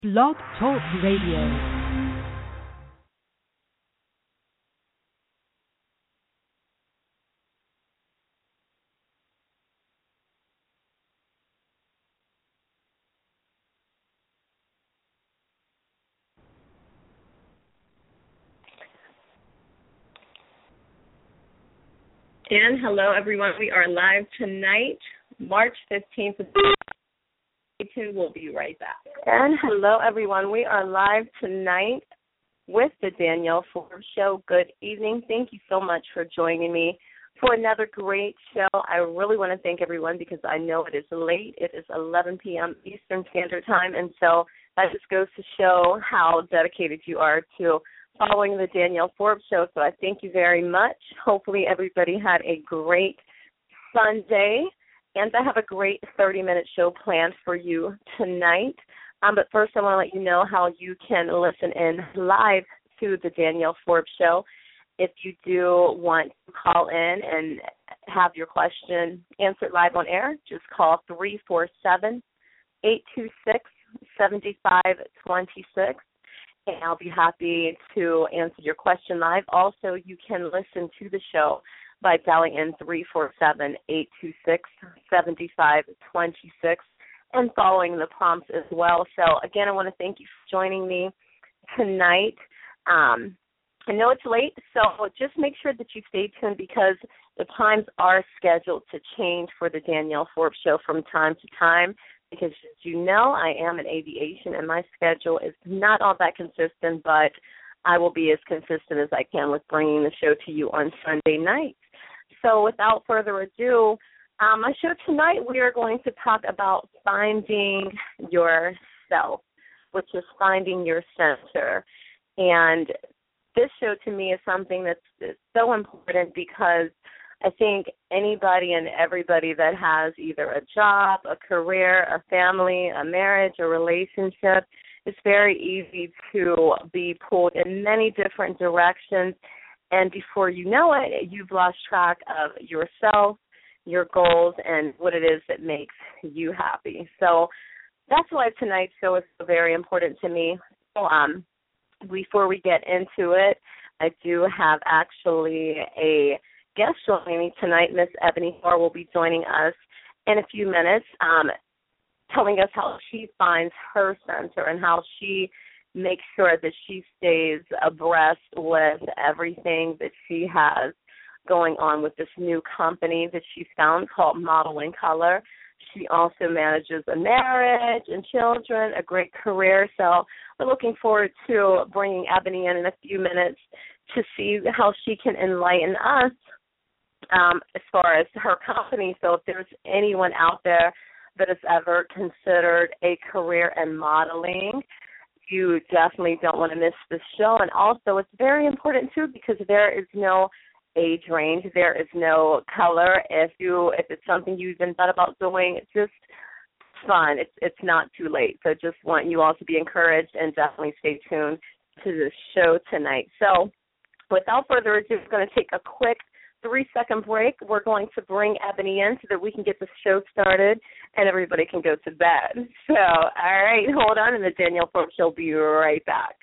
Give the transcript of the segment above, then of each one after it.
Blog Talk Radio. And hello, everyone. We are live tonight, March 15th. Stay tuned. We'll be right back. And hello, everyone. We are live tonight with the Danielle Forbes Show. Good evening. Thank you so much for joining me for another great show. I really want to thank everyone because I know it is late. It is 11 p.m. Eastern Standard Time, and so that just goes to show how dedicated you are to following the Danielle Forbes Show, so I thank you very much. Hopefully everybody had a great Sunday, and I have a great 30-minute show planned for you tonight. But first I want to let you know how you can listen in live to the Danielle Forbes Show. If you do want to call in and have your question answered live on air, just call 347-826-7526. And I'll be happy to answer your question live. Also, you can listen to the show by dialing in 347-826-7526 and following the prompts as well. So, again, I want to thank you for joining me tonight. I know it's late, so just make sure that you stay tuned because the times are scheduled to change for the Danielle Forbes Show from time to time. Because, as you know, I am in aviation, and my schedule is not all that consistent, but I will be as consistent as I can with bringing the show to you on Sunday night. So without further ado, my show tonight, we are going to talk about finding yourself, which is finding your center. And this show to me is something that's so important because I think anybody and everybody that has either a job, a career, a family, a marriage, a relationship, it's very easy to be pulled in many different directions. And before you know it, you've lost track of yourself, your goals, and what it is that makes you happy. So that's why tonight's show is so very important to me. So, before we get into it, I do have actually a guest joining me tonight. Miss Ebony Moore will be joining us in a few minutes, telling us how she finds her center and how she makes sure that she stays abreast with everything that she has going on with this new company that she found called Model in Color. She also manages a marriage and children, a great career. So we're looking forward to bringing Ebony in a few minutes to see how she can enlighten us as far as her company. So if there's anyone out there that has ever considered a career in modeling, you definitely don't want to miss this show. And also it's very important, too, because there is no age range. There is no color. If it's something you've even thought about doing, it's just fun. It's not too late. So just want you all to be encouraged and definitely stay tuned to the show tonight. So without further ado, we're going to take a quick 3-second break. We're going to bring Ebony in so that we can get the show started and everybody can go to bed. So, all right, hold on, and the Danielle Forbes Show will be right back.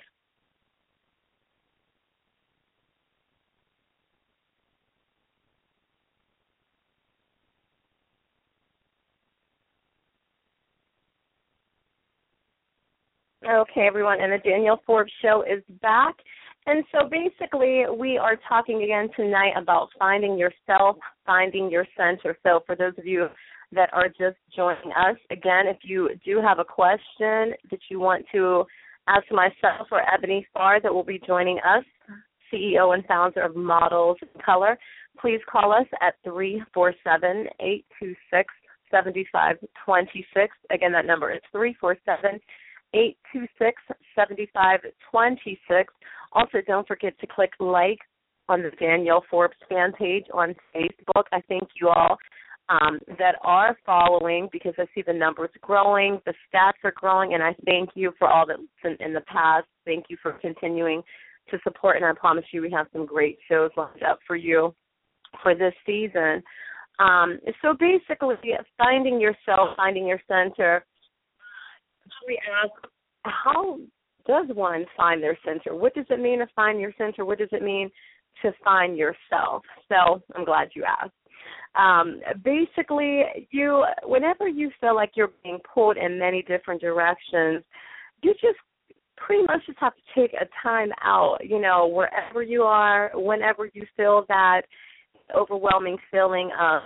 Okay, everyone, and the Danielle Forbes Show is back. And so basically we are talking again tonight about finding yourself, finding your center. So for those of you that are just joining us, again, if you do have a question that you want to ask myself or Ebony Farr that will be joining us, CEO and founder of Models in Color, please call us at 347-826-7526. Again, that number is 347-826-7526. Also, don't forget to click like on the Danielle Forbes fan page on Facebook. I thank you all that are following because I see the numbers growing, the stats are growing, and I thank you for all that listened in the past. Thank you for continuing to support, and I promise you we have some great shows lined up for you for this season. So basically, finding yourself, finding your center, we ask how does one find their center? What does it mean to find your center? What does it mean to find yourself? So I'm glad you asked. Basically, whenever you feel like you're being pulled in many different directions, you just pretty much just have to take a time out, wherever you are, whenever you feel that overwhelming feeling of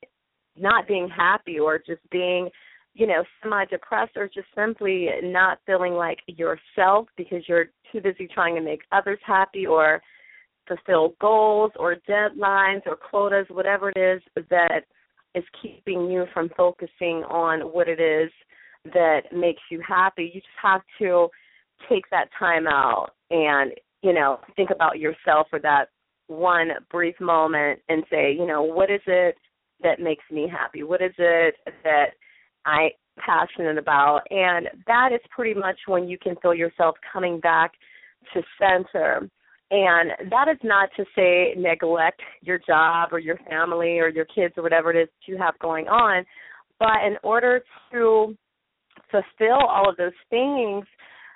not being happy or just being, semi-depressed or just simply not feeling like yourself because you're too busy trying to make others happy or fulfill goals or deadlines or quotas, whatever it is that is keeping you from focusing on what it is that makes you happy. You just have to take that time out and, think about yourself for that one brief moment and say, what is it that makes me happy? What is it that I'm passionate about? And that is pretty much when you can feel yourself coming back to center. And that is not to say neglect your job or your family or your kids or whatever it is that you have going on. But in order to fulfill all of those things,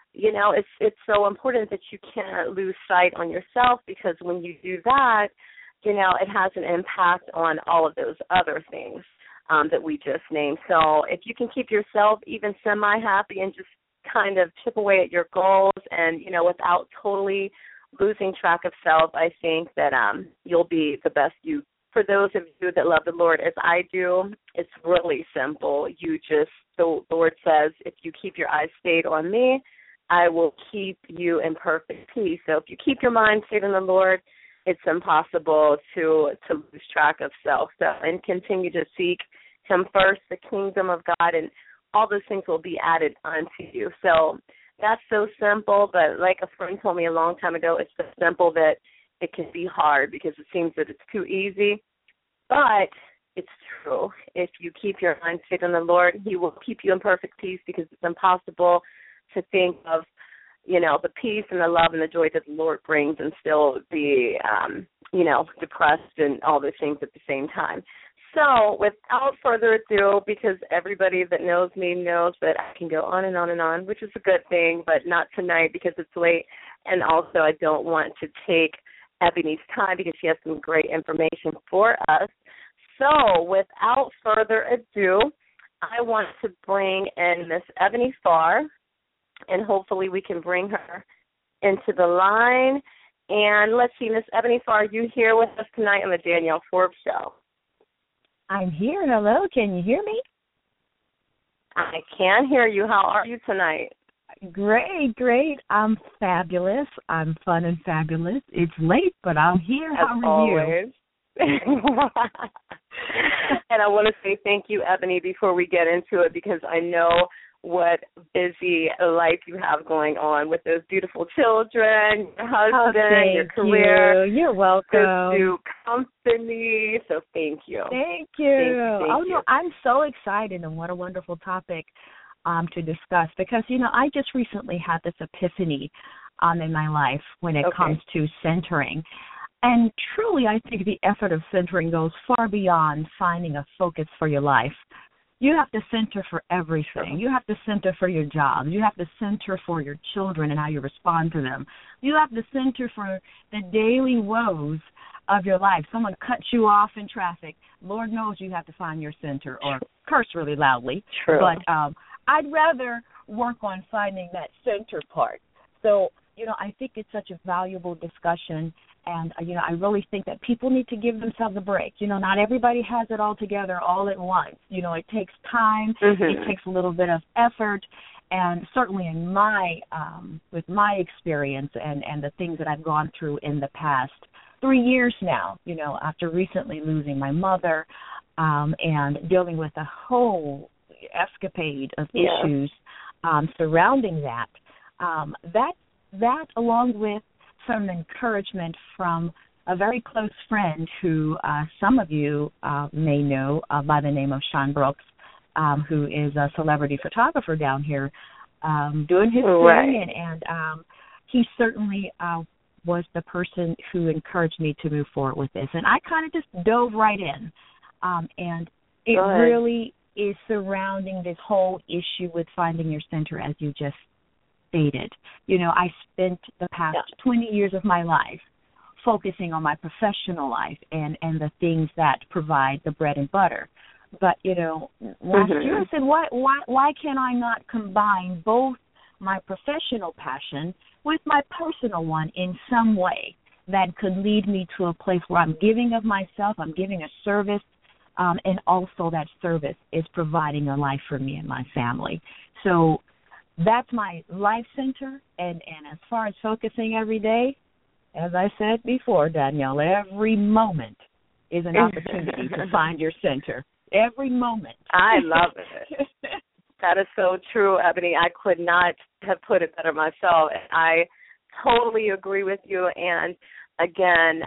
it's so important that you can't lose sight on yourself, because when you do that, it has an impact on all of those other things that we just named. So if you can keep yourself even semi-happy and just kind of chip away at your goals and, without totally losing track of self, I think that you'll be the best you. For those of you that love the Lord as I do, it's really simple. The Lord says, if you keep your eyes stayed on me, I will keep you in perfect peace. So if you keep your mind stayed on the Lord, it's impossible to lose track of self. So, and continue to seek him first, the kingdom of God, and all those things will be added unto you. So that's so simple, but like a friend told me a long time ago, it's so simple that it can be hard because it seems that it's too easy. But it's true. If you keep your mind stayed on the Lord, he will keep you in perfect peace, because it's impossible to think of, the peace and the love and the joy that the Lord brings and still be, depressed and all those things at the same time. So without further ado, because everybody that knows me knows that I can go on and on and on, which is a good thing, but not tonight because it's late. And also I don't want to take Ebony's time because she has some great information for us. So without further ado, I want to bring in Miss Ebony Farr, and hopefully we can bring her into the line. And let's see, Miss Ebony Farr, are you here with us tonight on the Danielle Forbes Show? I'm here. Hello. Can you hear me? I can hear you. How are you tonight? Great. I'm fabulous. I'm fun and fabulous. It's late, but I'm here. How are you? And I want to say thank you, Ebony, before we get into it, because I know what busy life you have going on with those beautiful children, your husband, your career. You're welcome. Good new company. So thank you. Thank you. No, I'm so excited, and what a wonderful topic to discuss, because, I just recently had this epiphany in my life when it comes to centering. And truly, I think the effort of centering goes far beyond finding a focus for your life. You have to center for everything. You have to center for your job. You have to center for your children and how you respond to them. You have to center for the daily woes of your life. Someone cuts you off in traffic. Lord knows you have to find your center, or curse really loudly. True. But I'd rather work on finding that center part. So, I think it's such a valuable discussion. And, I really think that people need to give themselves a break. Not everybody has it all together all at once. It takes time. Mm-hmm. It takes a little bit of effort. And certainly in with my experience and the things that I've gone through in the past 3 years now, after recently losing my mother and dealing with a whole escapade of issues surrounding that, that along with some encouragement from a very close friend who some of you may know by the name of Sean Brooks, who is a celebrity photographer down here doing his thing. And he certainly was the person who encouraged me to move forward with this. And I kind of just dove right in. And it really is surrounding this whole issue with finding your center, as you just stated, I spent the past 20 years of my life focusing on my professional life and the things that provide the bread and butter. But, last year I said, why can I not combine both my professional passion with my personal one in some way that could lead me to a place where I'm giving of myself, I'm giving a service, and also that service is providing a life for me and my family. So that's my life center, and as far as focusing every day, as I said before, Danielle, every moment is an opportunity to find your center. Every moment. I love it. That is so true, Ebony. I could not have put it better myself. I totally agree with you. And again,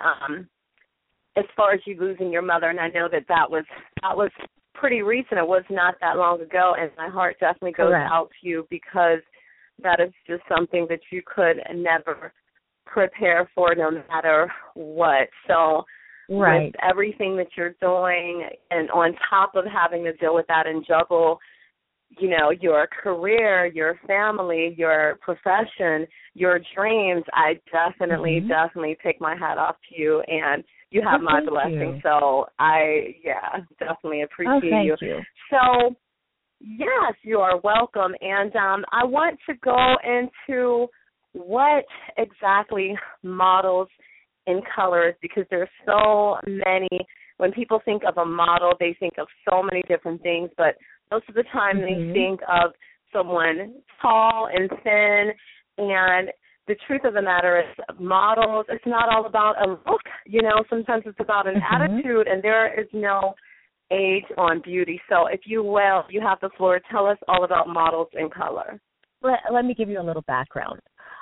as far as you losing your mother, and I know that was pretty recent. It was not that long ago, and my heart definitely goes out to you because that is just something that you could never prepare for, no matter what. So. Right. With everything that you're doing and on top of having to deal with that and juggle, your career, your family, your profession, your dreams, I definitely take my hat off to you, and you have my blessing. So I, definitely appreciate you. So, yes, you are welcome. And I want to go into what exactly models in colors, because there's so many. When people think of a model, they think of so many different things, but most of the time they think of someone tall and thin, and the truth of the matter is models, it's not all about a look, sometimes it's about an attitude, and there is no age on beauty. So if you will, you have the floor. Tell us all about models in color. Let me give you a little background.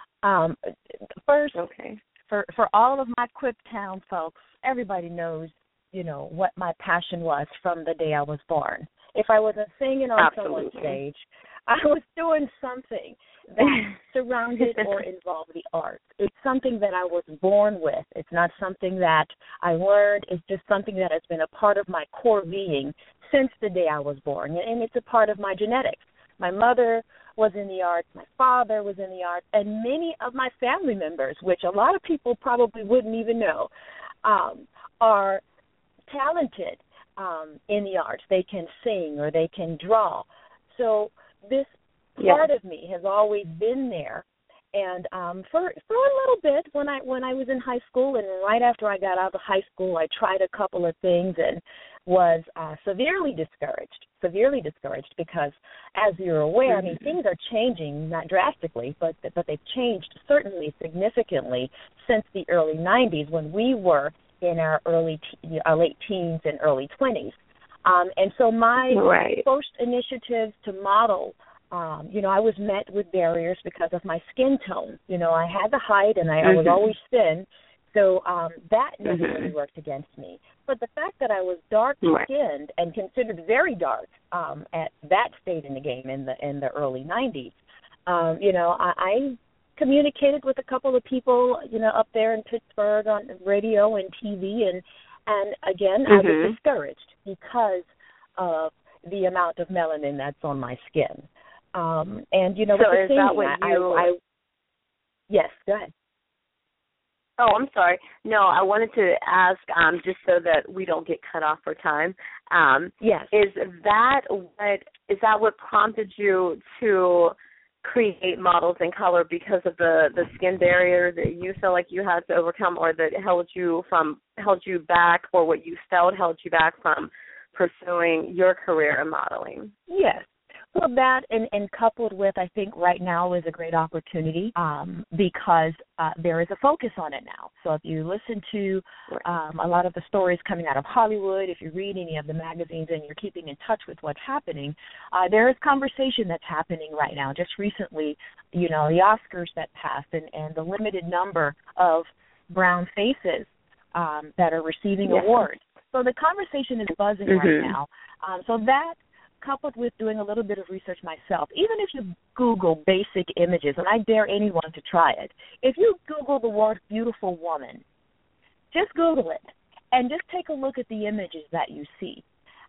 First, For all of my QuipTown folks, everybody knows, what my passion was from the day I was born. If I wasn't singing on someone's stage, I was doing something that surrounded or involved the arts. It's something that I was born with. It's not something that I learned. It's just something that has been a part of my core being since the day I was born, and it's a part of my genetics. My mother was in the arts, my father was in the arts, and many of my family members, which a lot of people probably wouldn't even know, are talented in the arts. They can sing or they can draw. So this part of me has always been there. And for a little bit, when I was in high school, and right after I got out of high school, I tried a couple of things and was severely discouraged because, as you're aware, things are changing, not drastically, but they've changed certainly significantly since the early 90s when we were in our late teens and early 20s. And so my first initiatives to model, I was met with barriers because of my skin tone. I had the height and I was always thin, so that necessarily worked against me. But the fact that I was dark-skinned and considered very dark at that stage in the game in the early 90s, I communicated with a couple of people, up there in Pittsburgh on radio and TV, and again, I was discouraged because of the amount of melanin that's on my skin. And so is that what you? Yes, go ahead. Oh, I'm sorry. No, I wanted to ask, just so that we don't get cut off for time. Yes. Is that what prompted you to create models in color, because of the skin barrier that you feel like you had to overcome, or that held you back, or what you felt held you back from pursuing your career in modeling? Yes. Well, that and coupled with, I think right now is a great opportunity because there is a focus on it now. So if you listen to a lot of the stories coming out of Hollywood, if you read any of the magazines and you're keeping in touch with what's happening, there is conversation that's happening right now. Just recently, the Oscars that passed and the limited number of brown faces that are receiving awards. So the conversation is buzzing right now. So that, coupled with doing a little bit of research myself, even if you Google basic images, and I dare anyone to try it, if you Google the word beautiful woman, just Google it, and just take a look at the images that you see.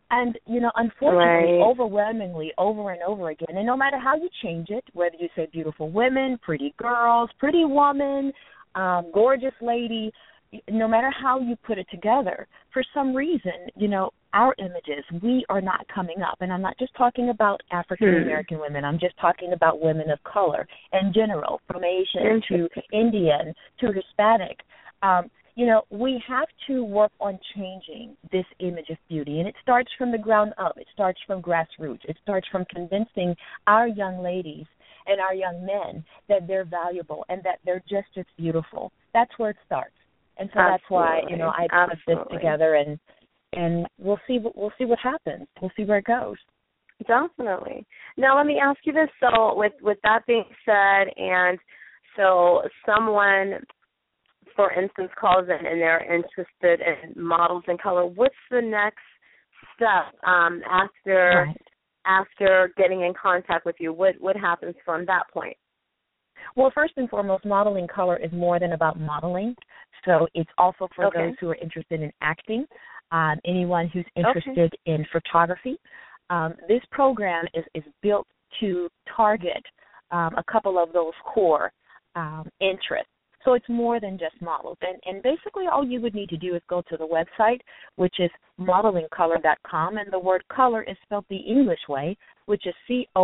And, unfortunately, Right. overwhelmingly, over and over again, and no matter how you change it, whether you say beautiful women, pretty girls, pretty woman, gorgeous lady, no matter how you put it together, for some reason, our images, we are not coming up. And I'm not just talking about African-American women. I'm just talking about women of color in general, from Asian to Indian to Hispanic. We have to work on changing this image of beauty, and it starts from the ground up. It starts from grassroots. It starts from convincing our young ladies and our young men that they're valuable and that they're just as beautiful. That's where it starts. And so that's why, I put this together, and we'll see what happens. We'll see where it goes. Definitely. Now let me ask you this. So with that being said, and so someone, for instance, calls in and they're interested in models in color, what's the next step after getting in contact with you? What happens from that point? Well, first and foremost, modeling color is more than about modeling. So it's also for those who are interested in acting, anyone who's interested in photography. This program is built to target a couple of those core interests. So it's more than just models. And basically all you would need to do is go to the website, which is modelingcolor.com, and the word color is spelled the English way, which is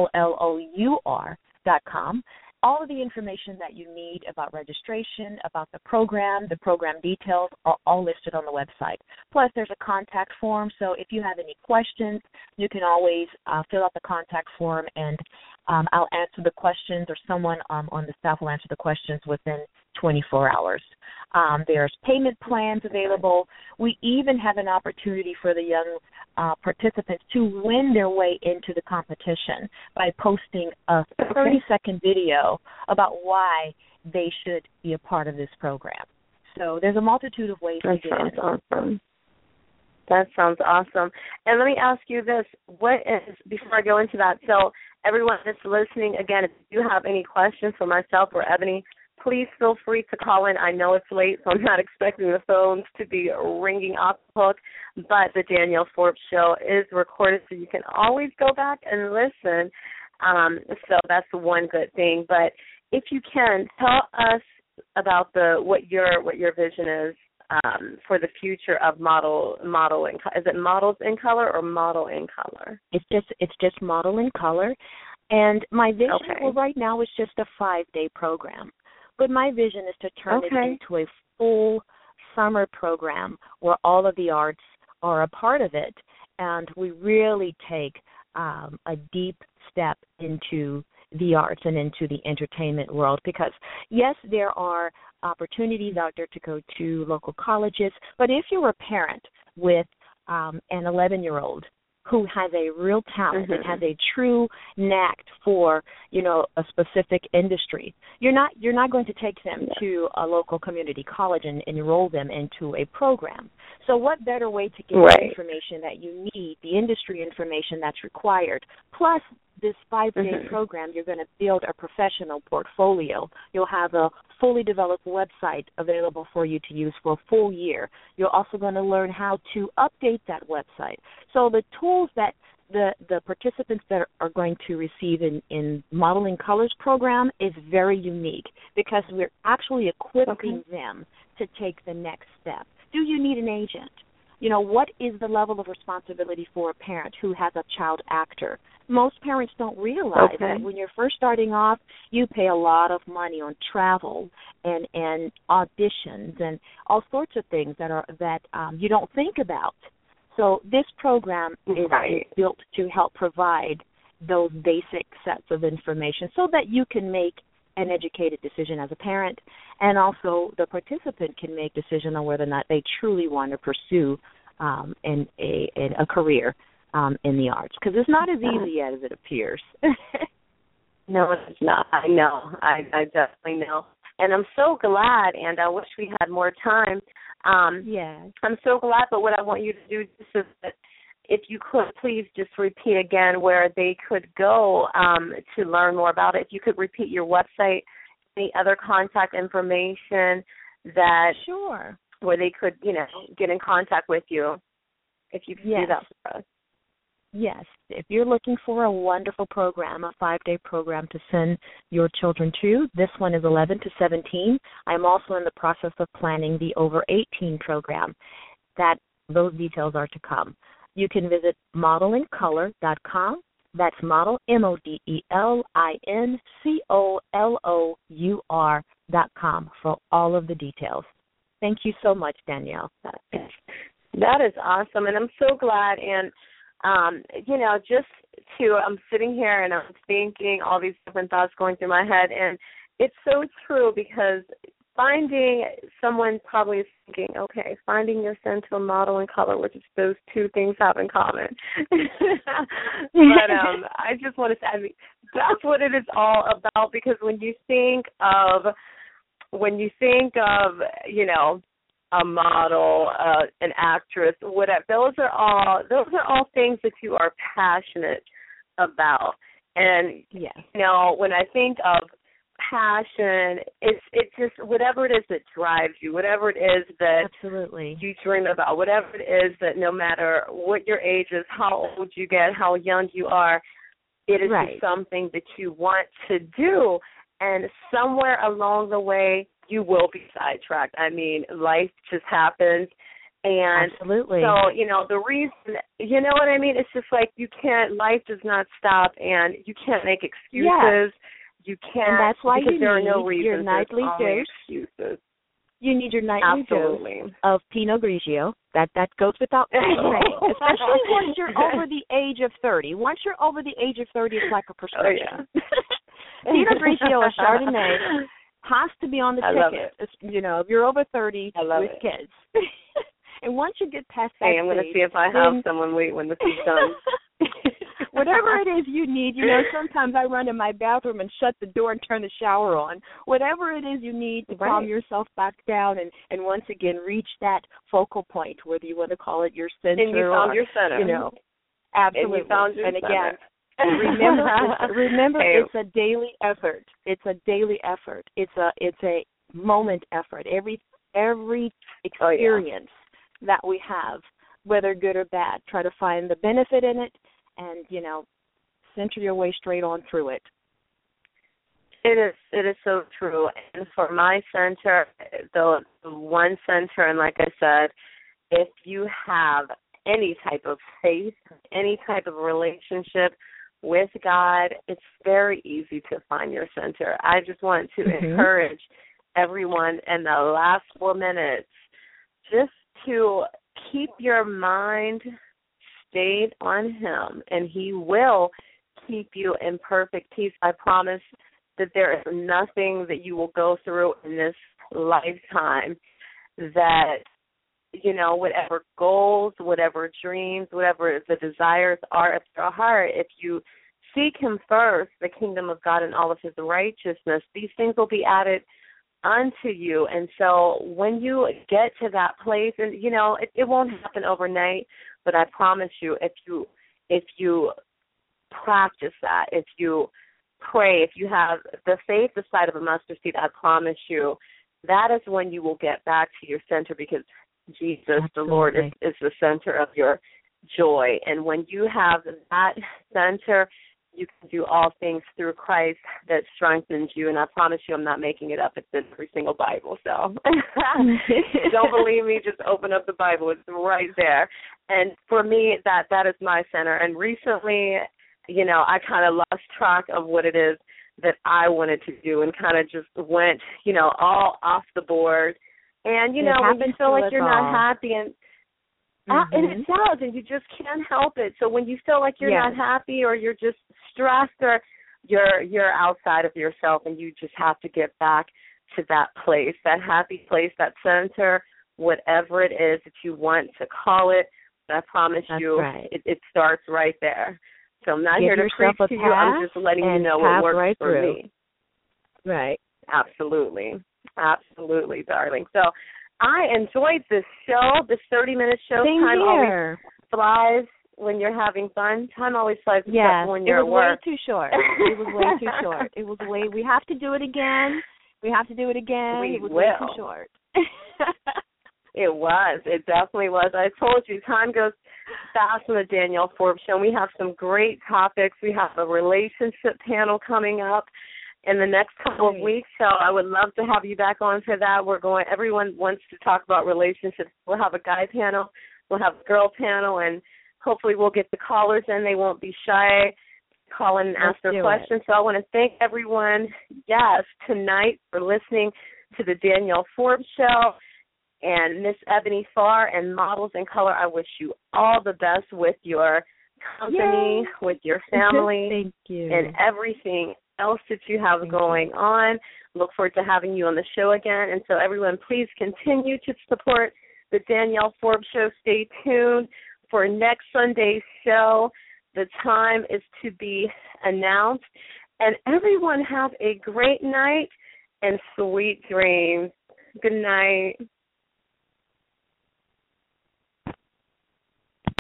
COLOUR.com. All of the information that you need about registration, about the program details are all listed on the website. Plus, there's a contact form, so if you have any questions, you can always fill out the contact form, and I'll answer the questions, or someone on the staff will answer the questions within 24 hours. There's payment plans available. We even have an opportunity for the young participants to win their way into the competition by posting a 30-second video about why they should be a part of this program. So there's a multitude of ways to get in. That sounds awesome. That sounds awesome. And let me ask you this. Before I go into that, so everyone that's listening, again, if you have any questions for myself or Ebony, please feel free to call in. I know it's late, so I'm not expecting the phones to be ringing off the hook, but the Danielle Forbes Show is recorded, so you can always go back and listen. So that's one good thing. But if you can, tell us about what your vision is for the future of modeling. Is it Models in Color or Model in Color? It's just Model in Color, and my vision right now is just a 5-day program. But my vision is to turn it into a full summer program where all of the arts are a part of it, and we really take a deep step into the arts and into the entertainment world. Because, yes, there are opportunities out there to go to local colleges, but if you're a parent with an 11-year-old who has a real talent and has a true knack for, a specific industry, you're not going to take them to a local community college and enroll them into a program. So what better way to get the information that you need, the industry information that's required, plus this 5-day program, you're going to build a professional portfolio. You'll have a fully developed website available for you to use for a full year. You're also going to learn how to update that website. So the tools that the participants that are going to receive in Modeling Colors program is very unique because we're actually equipping them to take the next step. Do you need an agent? What is the level of responsibility for a parent who has a child actor? Most parents don't realize that when you're first starting off, you pay a lot of money on travel and auditions and all sorts of things that you don't think about. So this program is built to help provide those basic sets of information so that you can make an educated decision as a parent, and also the participant can make a decision on whether or not they truly want to pursue a career in the arts, because it's not as easy as it appears. No, it's not. I know. I definitely know. And I'm so glad, and I wish we had more time. I'm so glad, but what I want you to do is that if you could please just repeat again where they could go to learn more about it. If you could repeat your website, any other contact information that where they could, get in contact with you, if you could do that for us. Yes, if you're looking for a wonderful program, a 5-day program to send your children to, this one is 11 to 17. I'm also in the process of planning the over 18 program. Those details are to come. You can visit modelincolor.com. That's model, MODELINCOLOUR.com for all of the details. Thank you so much, Danielle. That is awesome, and I'm so glad. And, I'm sitting here and I'm thinking all these different thoughts going through my head, and it's so true because finding someone probably is thinking, okay, finding your sense model and color, which is those two things have in common. But I just want to say, that's what it is all about, because when you think of, a model, an actress, whatever, those are all things that you are passionate about. And, when I think of passion, it's just whatever it is that drives you, whatever it is that absolutely you dream about, whatever it is that no matter what your age is, how old you get, how young you are, it is just something that you want to do. And somewhere along the way, you will be sidetracked. I mean, life just happens. And absolutely. So, the reason, you know what I mean? It's just like life does not stop, and you can't make excuses. Yes. You can't, and that's why you there are need no reasons. your nightly dose. Excuses. You need your nightly absolutely. Dose of Pinot Grigio. That goes without saying, especially once you're over the age of 30. Once you're over the age of 30, it's like a prescription. Oh, yeah. Pinot Grigio or Chardonnay has to be on the ticket. If you're over 30 with kids. And once you get past that I'm going to see if I have someone wait when this is done. Whatever it is you need, sometimes I run in my bathroom and shut the door and turn the shower on. Whatever it is you need to calm yourself back down and once again reach that focal point, whether you want to call it your center. And you found your center. Absolutely. And you found your center. Again, remember, it's a daily effort. It's a daily effort. It's a moment effort. Every experience that we have, whether good or bad, try to find the benefit in it and, center your way straight on through it. It is so true. And for my center, the one center, and like I said, if you have any type of faith, any type of relationship with God, it's very easy to find your center. I just want to encourage everyone in the last 4 minutes just to keep your mind stayed on Him, and He will keep you in perfect peace. I promise that there is nothing that you will go through in this lifetime that, whatever goals, whatever dreams, whatever the desires are of your heart, if you seek Him first, the kingdom of God and all of His righteousness, these things will be added unto you. And so when you get to that place, and it won't happen overnight, but I promise you, if you practice that, if you pray, if you have the faith the size of a mustard seed, I promise you that is when you will get back to your center, because Jesus, absolutely, the Lord, is the center of your joy. And when you have that center, you can do all things through Christ that strengthens you. And I promise you, I'm not making it up. It's in every single Bible. So don't believe me, just open up the Bible. It's right there. And for me, that is my center. And recently, I kind of lost track of what it is that I wanted to do and kind of just went, all off the board. And, when you feel like you're not happy and it does, and you just can't help it. So when you feel like you're not happy or you're just stressed or you're outside of yourself, and you just have to get back to that place, that happy place, that center, whatever it is that you want to call it. I promise you, it starts right there. So I'm not here to preach to you. I'm just letting you know what works for me. Right. Absolutely. Absolutely, darling. So I enjoyed this show, this 30-minute show. Time always flies when you're having fun. Time always flies except when you're at work. It was way too short. We have to do it again. It was way too short. It was. It definitely was. I told you, time goes fast on the Danielle Forbes Show. We have some great topics. We have a relationship panel coming up in the next couple of weeks, so I would love to have you back on for that. Everyone wants to talk about relationships. We'll have a guy panel, we'll have a girl panel, and hopefully we'll get the callers in. They won't be shy. Call in and ask their questions. So I want to thank everyone, tonight for listening to the Danielle Forbes Show. And Miss Ebony Farr and Models in Color, I wish you all the best with your company, with your family, Thank you, and everything else that you have going on. Look forward to having you on the show again. And so everyone, please continue to support the Danielle Forbes Show. Stay tuned for next Sunday's show. The time is to be announced. And everyone have a great night and sweet dreams. Good night.